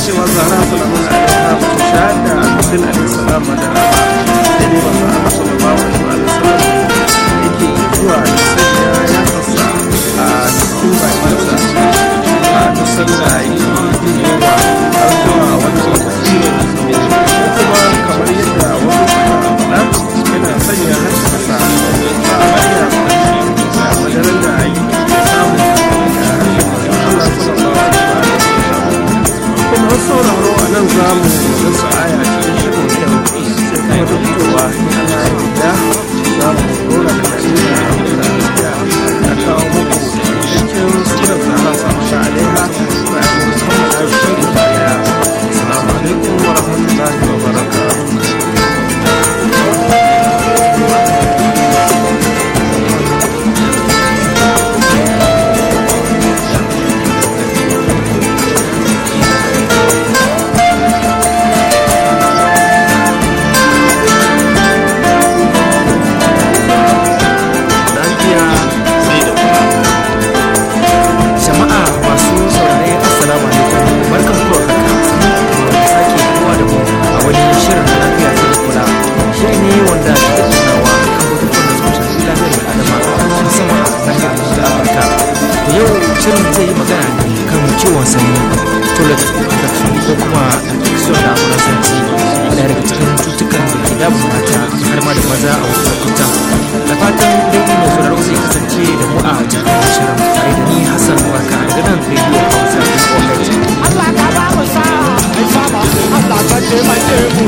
cewa Zahra sallallahu alaihi wa sallam ta da Hussein alaihi salam da sai dai manzo Allah sallallahu alaihi wa sallam yake zuwa da sanya ya fasa a cikin bayansa a duk sanda yake yawa har zuwa wani lokaci kuma kamar yadda wasu suka faɗa yana sanya harshensa a bayan madarar da yake samu da harshen Allah sallallahu alaihi wa sallam. Kuma wasu sauraro a nan za mu rasa aya cikin shirin yau sai kuma da fitowa Allah ya za mu rora da kasira da kawo muku cikin surar Zahra sallallahu alaiha bayan musamman da shi da baya. Assalamu alaikum wa rahmatullahi wa barakatuh. Shirin zai yi magana ne kan ciwon sanyi, toilet infection ko kuma infection da faransanci, ɗaya daga cikin cutukan da ke damun mata har ma da maza a wasu lokutan. Da fatan dai mai sauraro zai kasance da mu a cikin shirin tare da ni Hassan Barka daga nan Radio Hausa OH. Allah ka ba mu sa'a, ai sama, Allah ka taimake mu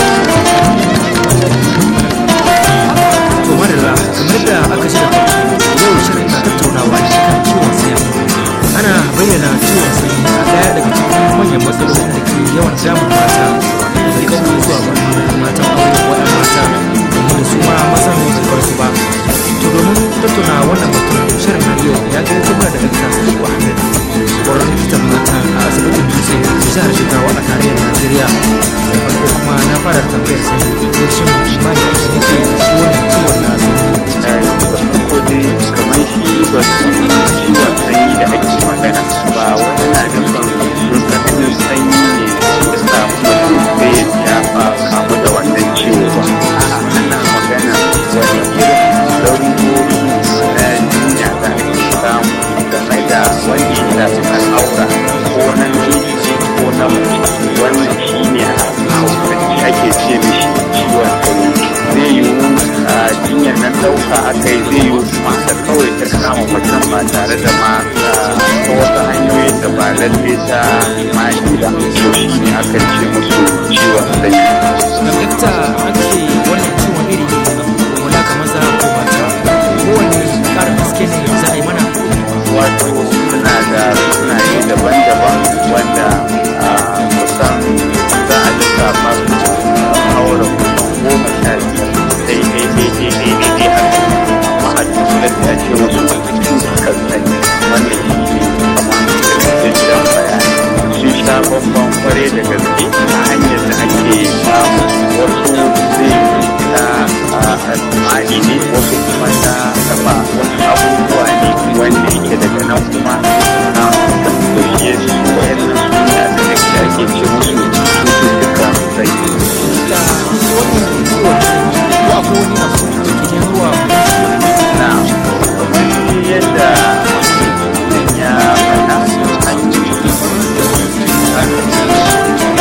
to madalla, kamar da aka shi da yau shirin na tattaunawa ne kan ciwon sanyi. Ana bayyana ciwon sanyi a ɗaya daga cikin manyan matsalolin da ke yawan damun mata daga ƙauye zuwa birni, matan aure ko 'yan mata domin da su ma mazan su bar su ba. To domin tattauna wannan batun shirin na yau ya kai kuma da Dr. Sadiq Ahmed, ƙwararren likitan mata a asibitin Dutse da jihar Jigawa a tarayyar Najeriya. Da farko kuma na fara tambayar sani ko shin imani ake nufi da shi wannan ciwon na sanyi. Ko dai kamar shi ba su ciwon sanyi da ake magana ba wani na nufin tsananin sanyi ne da sa mutum bai ya kamu da wannan ciwo ba. Ana magana wani irin larurori na jinya da ake samu game da wani da suka aura ko na miji ko na mace, wannan shi ne a hausance ake ce mishi ciwon sanyi. Zai yiwu a jinyar nan ɗauka a kai, zai yiwu kuma da kawai ta kama mutum ba tare da ma ta wasu hanyoyin da ba lalle ta mani ba, to shi ne akan ce musu ciwon sanyi. Dakta, an ce wannan ciwon iri wala ka maza ko mata, kowane ƙarin haske ne za a yi mana? Wato suna da sunaye daban-daban wanda kusan za a lissafa su haura kusan 15 haka, amma a cikin da ce wasu cutukan sanyi wanda shi ne kamar cikakken bayani. Sun sha bambam kware da gaske a hanyar da ake samu, wasu zai na almani ne, wasu kuma na taba wasu abubuwa ne wanda yake daga nan kuma na ɗauke su wayannan suna da ake ce musu cututtukan sanyi. Na kamar yadda ya faɗa hanyoyi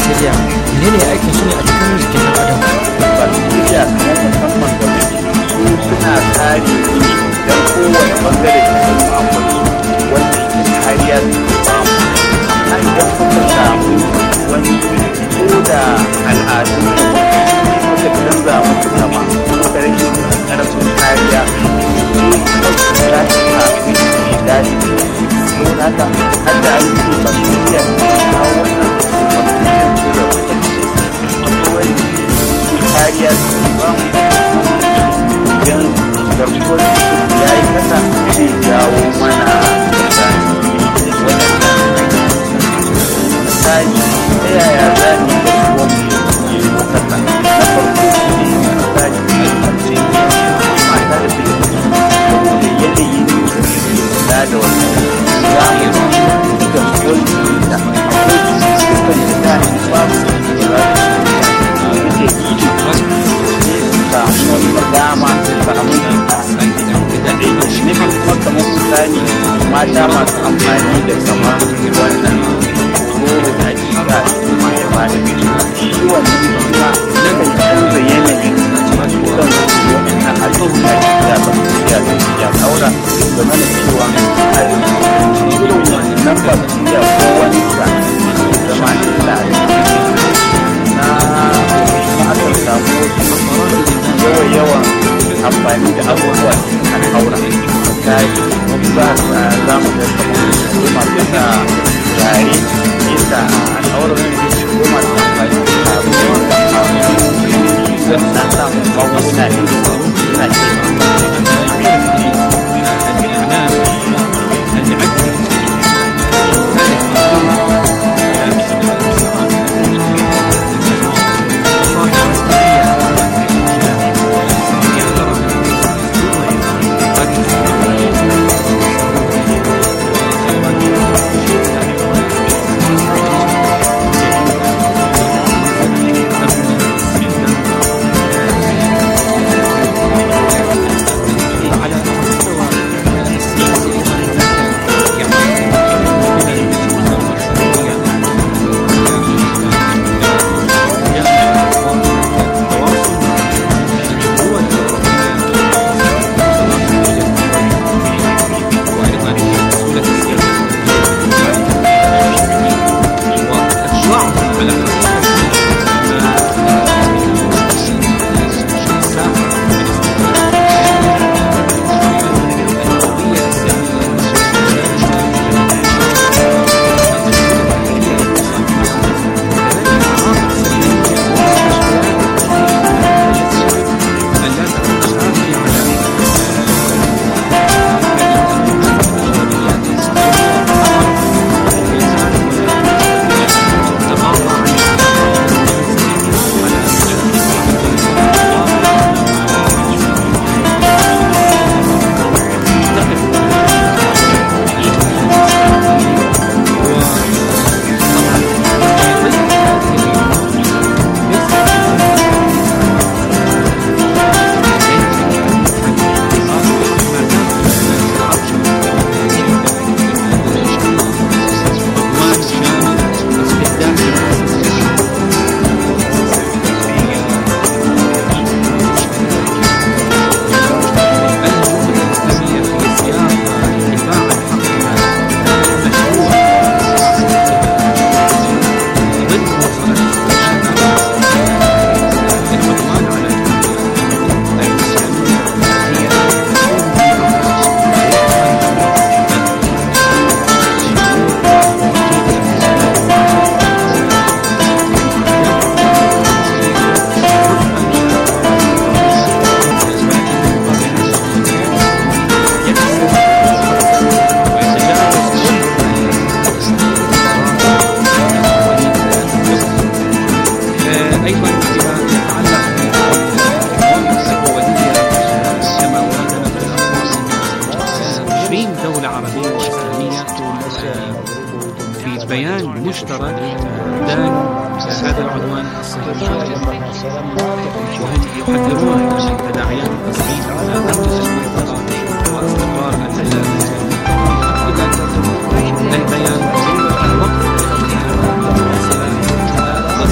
bacteria menene aikin su ne a cikin jikin ɗan adam? Bacteria kuma musamman da su suna kare jini don kowane bangare da su akwai wanda ke kariya su ba mu. Amma idan kuka samu wani ko da al'adu kuka canza musu kama kuka rashin ƙarfin kariya ko kuma za ta samu mai daɗi don haka har da an yi bacteria na wannan bacteria su da kuka akwai kariya su ba mu idan garkuwar ya yi kasa zai jawo mana misali ta yaya za mu yi garkuwar mu yi kasa na farko shi ne misali alfarce mata da take saboda yanayin kula da wannan za mu yi garkuwar mu da akwai cututtukan da za a babu da za su yi samu dama samu nufin kuma kamar misali mata masu amfani da kamar wannan goro da ake ga kuma ya ba da shi wannan kuma nakan canza yanayin masu kan wannan halittu da ba su ya kaura game da cewa a irin wannan bakteriya ko wani sa zama da na aka samu yawan amfani da abubuwa a haura ta yi za mu ga kamar masu sa yare nesa a haura ko masu amfani da abubuwa da na samu magunguna ne suna بيان مشترك دان هذا العنوان وهم يحذرون من تداعيات التصعيد على أمن الاستقرار واستقرار البلاد. البيان الوقت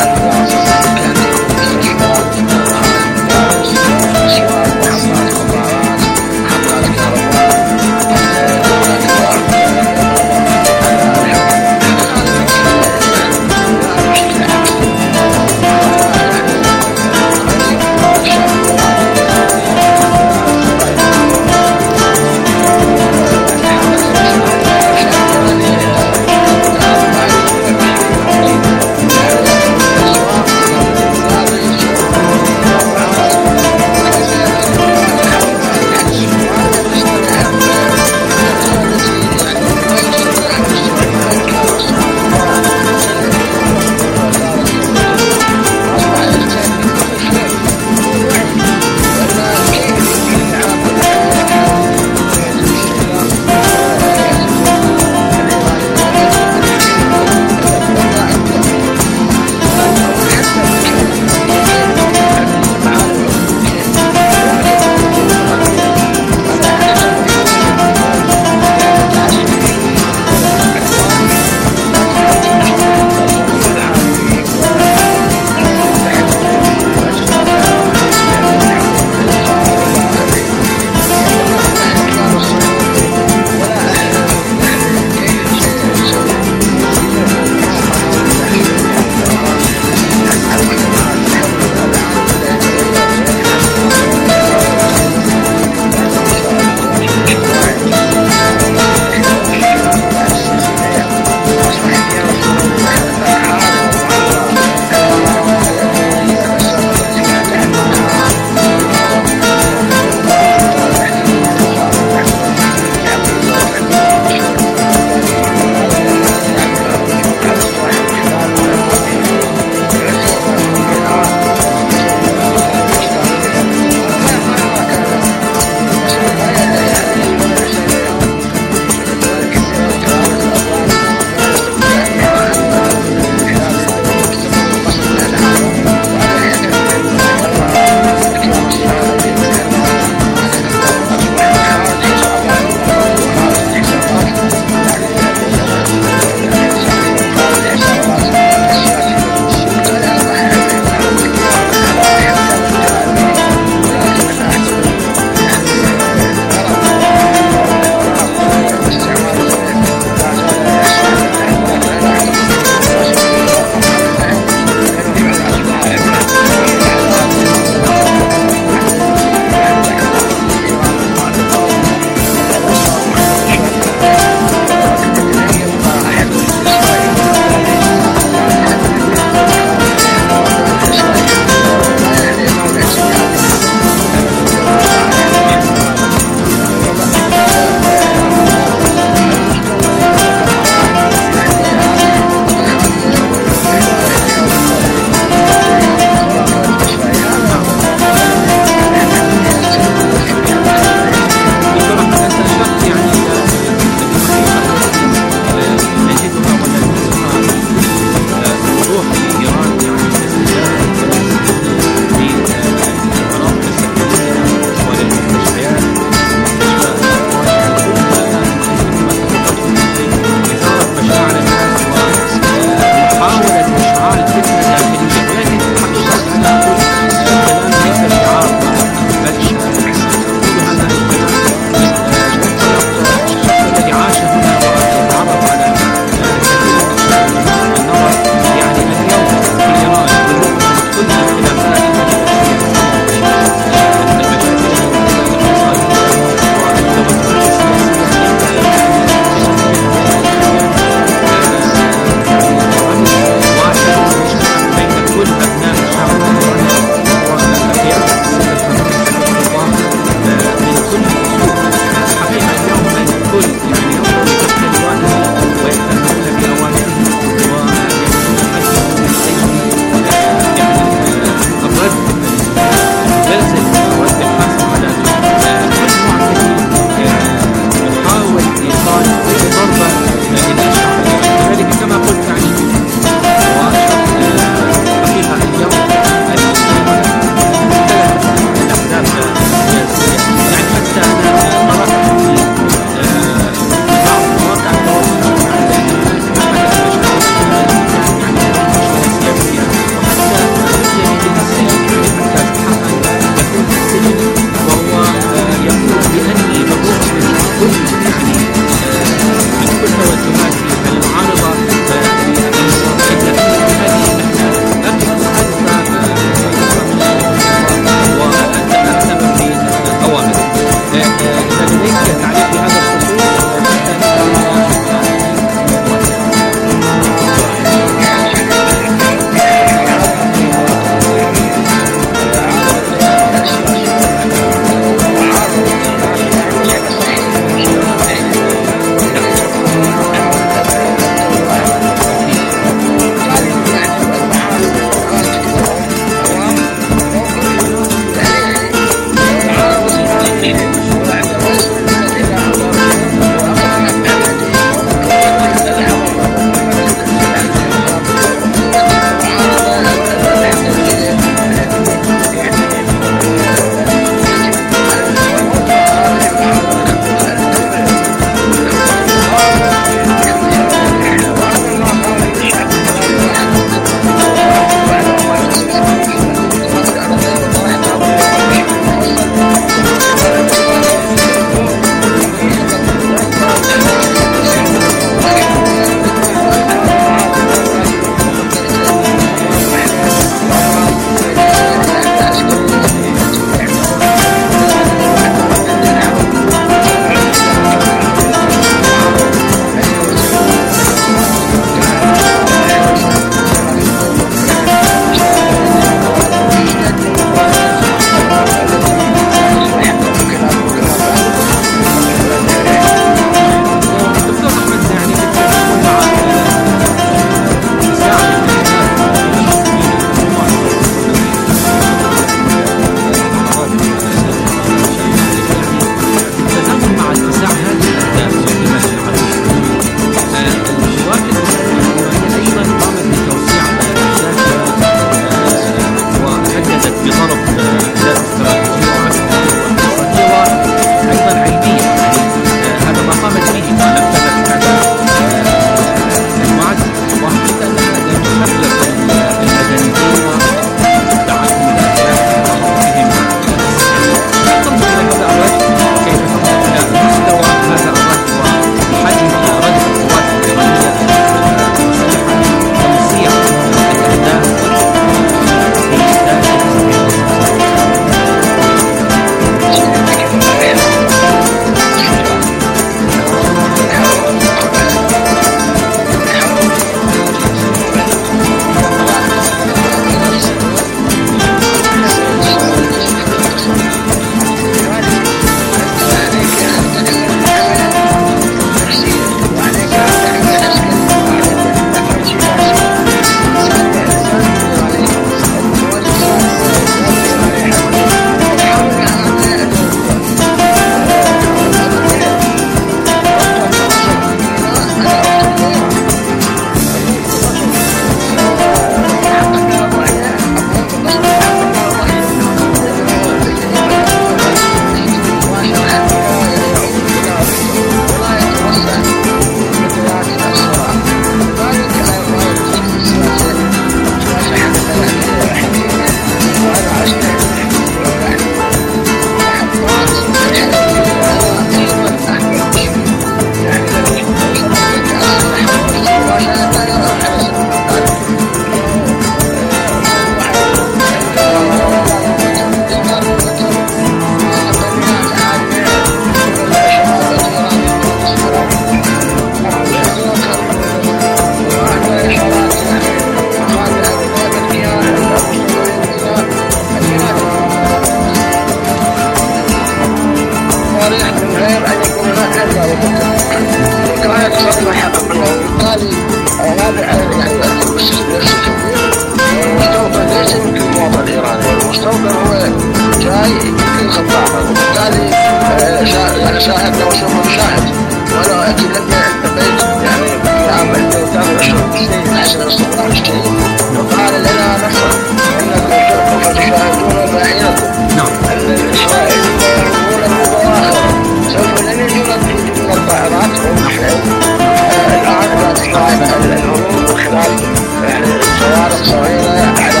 المستوطن هو جاي يمكن خطاها، وبالتالي يعني شاهدنا وسوف نشاهد ولو أكيد أن بيت يعني في عام 2023 أحسن استطلاع الشيء وقال لنا نصر إنكم سوف تشاهدون بعينكم أن الإسرائيليين يرمون بظواهر سوف لن يجون الطائرات الآن لا تستطيع الهروب من خلال سيارة صغيرة على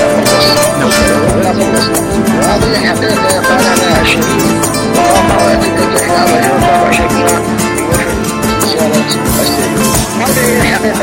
وهذه حقيقة يقال عنها الشديد وواقع وأكيد إحنا مجرد شكلنا سيارة السيارة. هذه حقيقة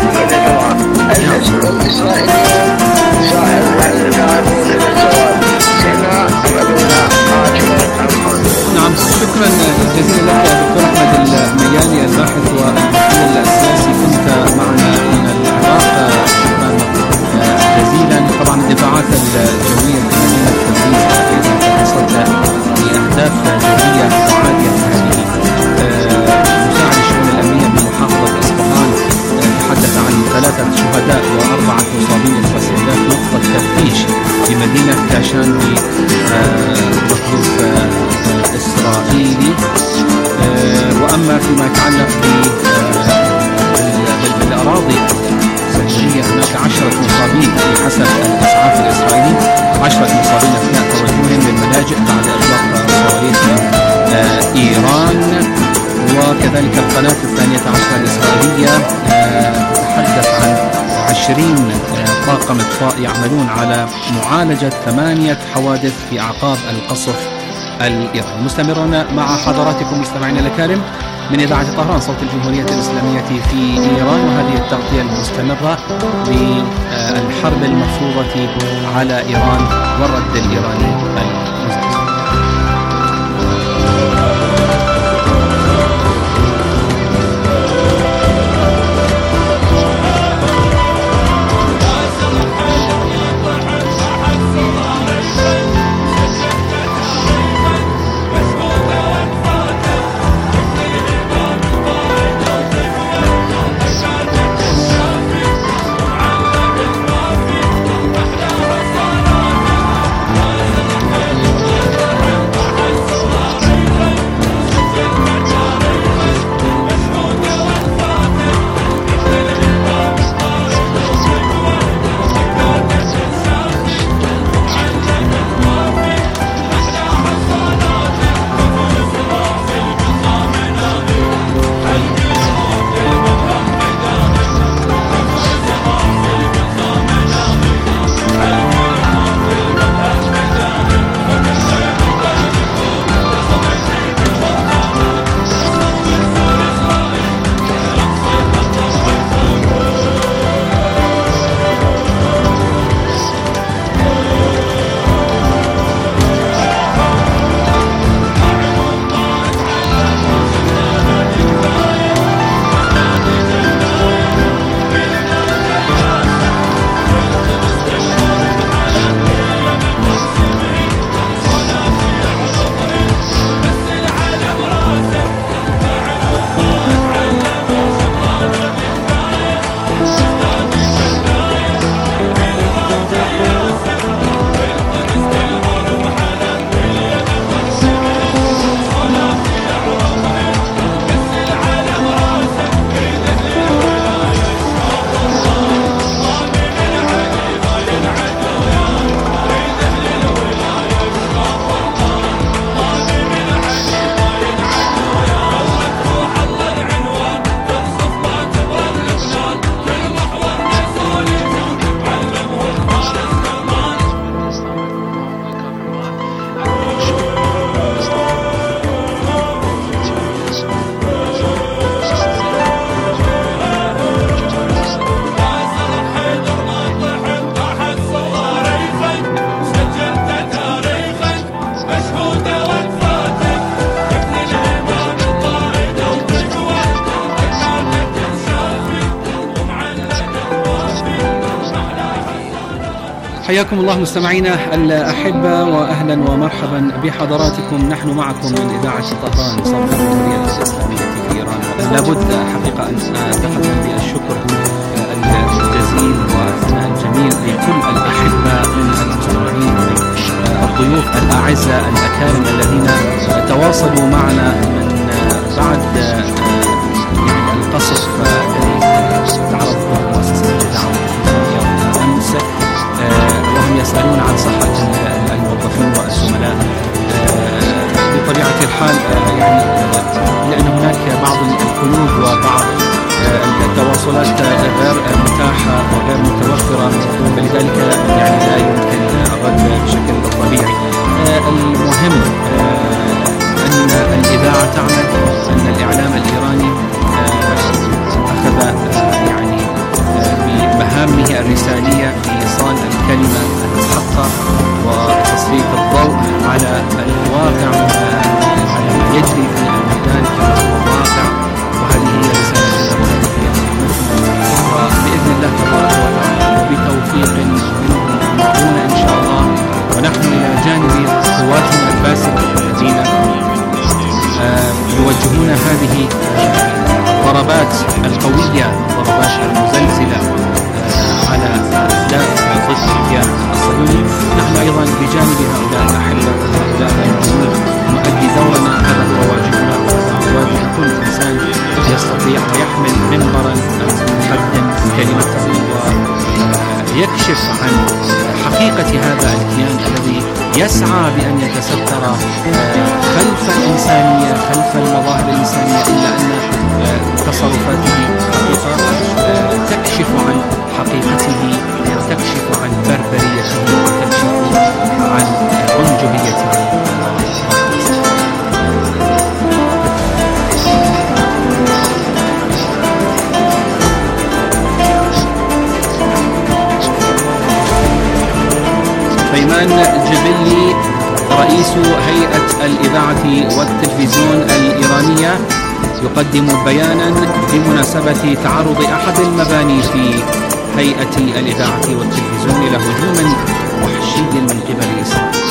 الإسرائيليون ذاهبون إلى الزواج سينا يعلمنا عاجلا. نعم، شكرا جزيلا لك يا دكتور أحمد الميالي الباحث والمحلل السياسي، كنت معنا من العراق. شكرا جزيلا. طبعا الدفاعات الجوية في مدينة تبريز أيضا تتصدى لأهداف جوية معادية هذه. مساعد الشؤون الأمنية بمحافظة إصفهان تحدث عن 3 شهداء و4 مصابين واستهداف نقطة تفتيش في مدينة كاشان بمخلوق إسرائيلي. وأما فيما يتعلق بالأراضي السجنية هناك 10 مصابين بحسب الإسعاف الإسرائيلي، 10 مصابين أثناء توجههم للملاجئ بعد إطلاق صواريخ من إيران. وكذلك القناة 12 الإسرائيلية تتحدث عن 20 طاقم إطفاء يعملون على معالجة 8 حوادث في أعقاب القصف الإيراني. مستمرون مع حضراتكم مستمعينا الكرام من إذاعة طهران صوت الجمهورية الإسلامية في إيران، وهذه التغطية المستمرة للحرب المفروضة على إيران والرد الإيراني المزعج. حياكم الله مستمعينا الأحبة وأهلا ومرحبا بحضراتكم. نحن معكم من إذاعة طهران صوت الجمهورية الإسلامية في إيران. لابد حقيقة أن أتقدم بالشكر الجزيل والثناء الجميل الجميل لكل الأحبة من المستمعين الضيوف الأعزاء الأكارم الذين تواصلوا معنا من بعد يعني القصف الذي تعرض له مؤسسة الإذاعة أمس، وهم يسألون عن صحة الموظفين والزملاء. بطبيعة الحال يعني لأن هناك بعض القيود وبعض التواصلات غير متاحة وغير متوفرة، فلذلك يعني لا يمكن الرد بشكل طبيعي. المهم أن الإذاعة تعمل، أن الإعلام الإيراني أخذ يعني بمهامه الرسالية في إيصال الكلمة الحقة وتسليط الضوء على الواقع، على ما يجري في الميدان كما هو واقع، وهذه هي رسالة وهذه هي مهمتنا. وبإذن الله تبارك وتعالى وبتوفيق منهم معون إن شاء الله، ونحن إلى جانب قواتنا الباسلة الذين يوجهون هذه الضربات القوية، الضربات المزلزلة على أهداف ضد الكيان الصهيوني. نحن أيضا بجانب هؤلاء الأحبة وهؤلاء المسلمين نؤدي دورنا، هذا هو واجبنا وهذا واجب كل إنسان يستطيع ويحمل منبرا يقدم كلمته ويكشف عن حقيقة هذا الكيان الذي يسعى بأن يتستر خلف الإنسانية، خلف المظاهر الإنسانية، إلا أن تصرفاته حقيقة تكشف عن حقيقته وتكشف عن بربريته وتكشف عن عنجهيته. فيمان جبلي رئيس هيئة الإذاعة والتلفزيون الإيرانية يقدم بيانا بمناسبة تعرض أحد المباني في هيئة الإذاعة والتلفزيون إلى هجوم وحشي من قبل إسرائيل.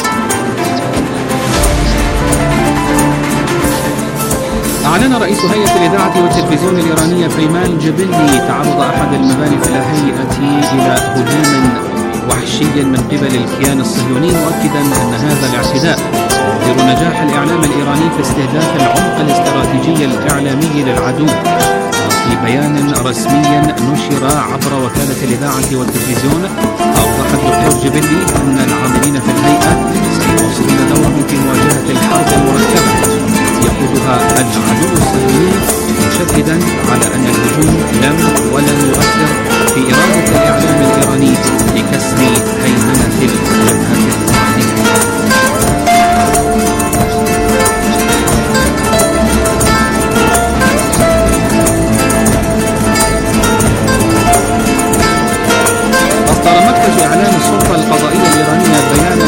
أعلن رئيس هيئة الإذاعة والتلفزيون الإيرانية فيمان جبلي تعرض أحد المباني في الهيئة إلى هجوم وحشي من قبل الكيان الصهيوني، مؤكدا أن هذا الاعتداء يظهر نجاح الإعلام الإيراني في استهداف العمق الاستراتيجي الإعلامي للعدو. في بيان رسمي نشر عبر وكالة الإذاعة والتلفزيون، أوضح الدكتور جبلي أن العاملين في الهيئة سيواصلون دورهم في مواجهة الحرب المركبة التي يقودها العدو الصهيوني، مشددا على أن الهجوم لم ولن يؤثر في إرادة الإعلام الإيراني لكسر هيمنة الجبهة المعادية. أصدر مركز إعلام السلطة القضائية الإيرانية بيانا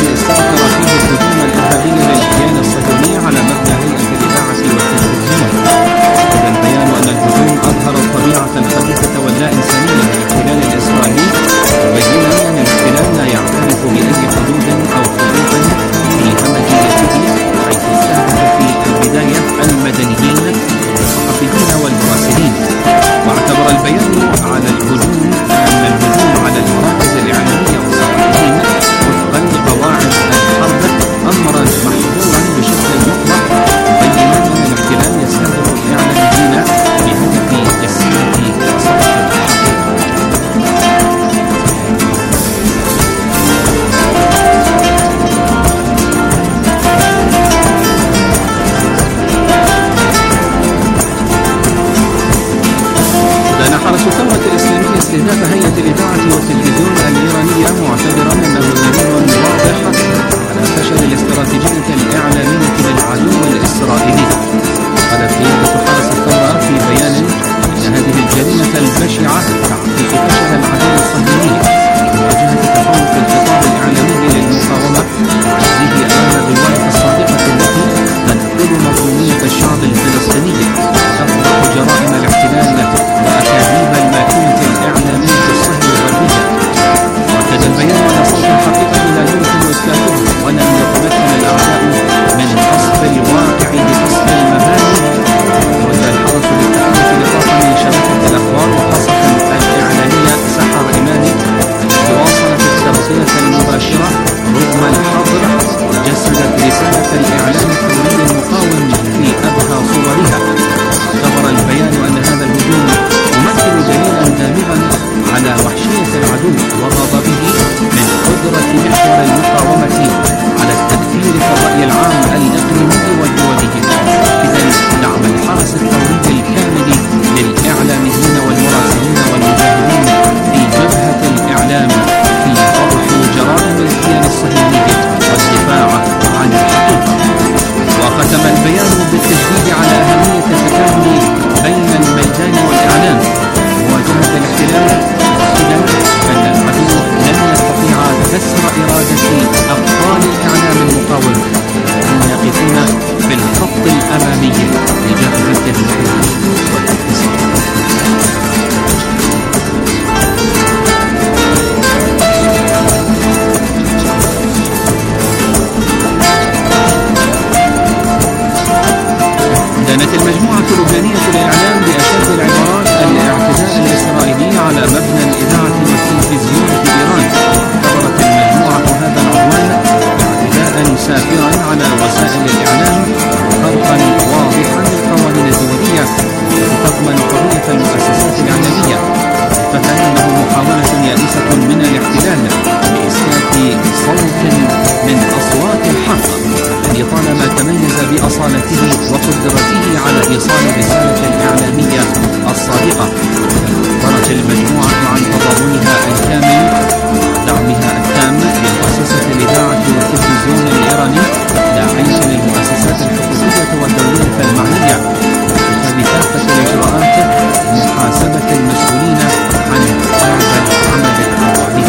سافرا على وسائل الإعلام فرقا واضحا للقوانين الدولية التي تضمن حرية المؤسسات الإعلامية، مثلا أنه محاولة يائسة من الاحتلال لإسكات صوت من أصوات الحق الذي طالما تميز بأصالته وقدرته على إيصال الرسالة الإعلامية الصادقة. أخبرت المجموعة عن تضامنها الكامل ودعمها التام لمؤسسة الإذاعة والتلفزيون الإيراني، داعية للمؤسسات الحقوقية والدولية المعنية باتخاذ كافة الإجراءات لمحاسبة المسؤولين عن هذا العمل العوالي.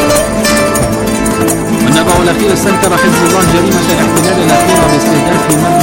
النبأ الأخير: استنكر حزب الله جريمة الاحتلال الأخيرة باستهداف